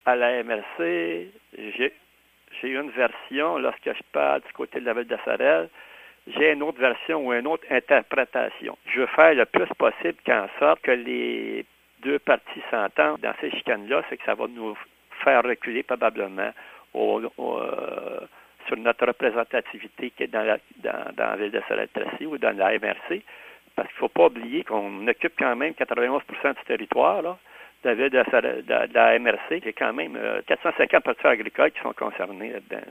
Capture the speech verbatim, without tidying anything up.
À la M R C, j'ai, j'ai une version, lorsque je parle du côté de la ville de Sorel, j'ai une autre version ou une autre interprétation. Je veux faire le plus possible qu'en sorte que les deux parties s'entendent dans ces chicanes-là, c'est que ça va nous faire reculer probablement au, au, euh, sur notre représentativité qui est dans la, dans, dans la ville de Sorel-Tracy ou dans la M R C, parce qu'il ne faut pas oublier qu'on occupe quand même quatre-vingt-onze pour cent du territoire, là, de la ville de, de, de la M R C. Il y a quand même euh, quatre cent cinquante producteurs agricoles qui sont concernés là-dedans.